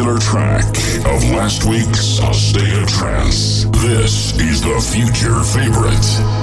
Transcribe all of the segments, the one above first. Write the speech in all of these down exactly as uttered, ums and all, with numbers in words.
popular track of last week's State of Trance. This is the future favorite.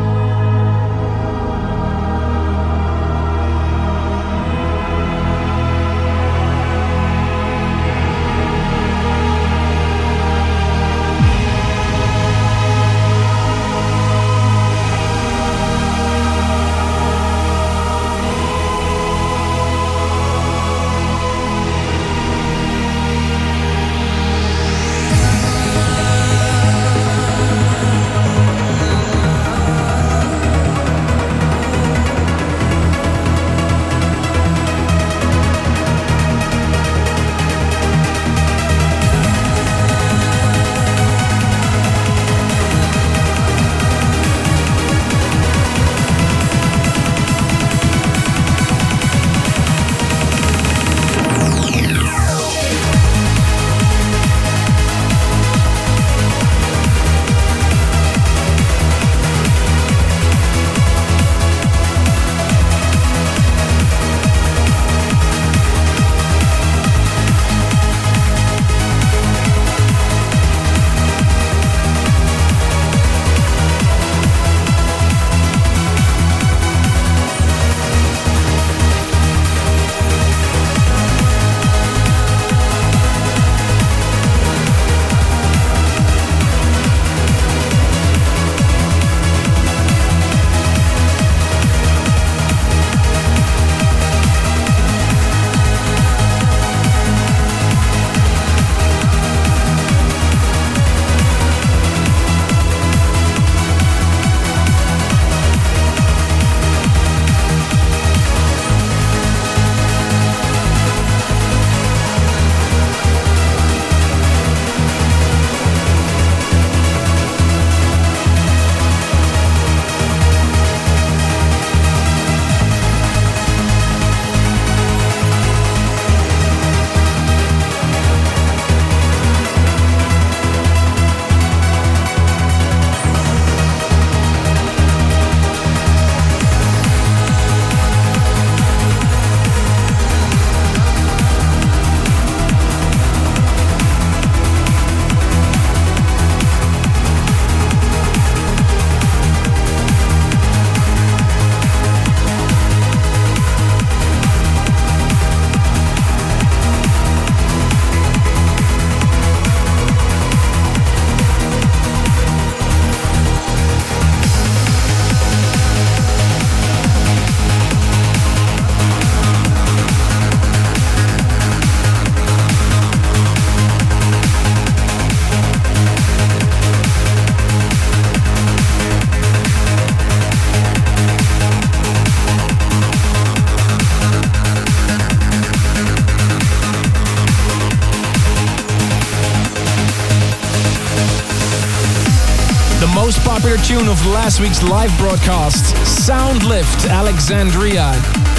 Tune of last week's live broadcast, Soundlift Alexandria.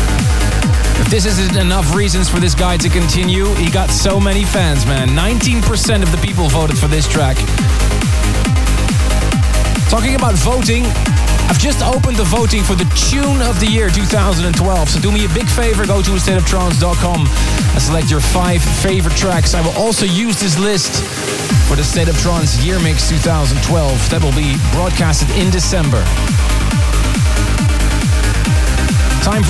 If this isn't enough reasons for this guy to continue, he got so many fans, man. nineteen percent of the people voted for this track. Talking about voting, I've just opened the voting for the Tune of the Year twenty twelve. So do me a big favor, go to a state of trance dot com and select your five favorite tracks. I will also use this list for the State of Trance Year Mix twenty twelve. That will be broadcasted in December. Time for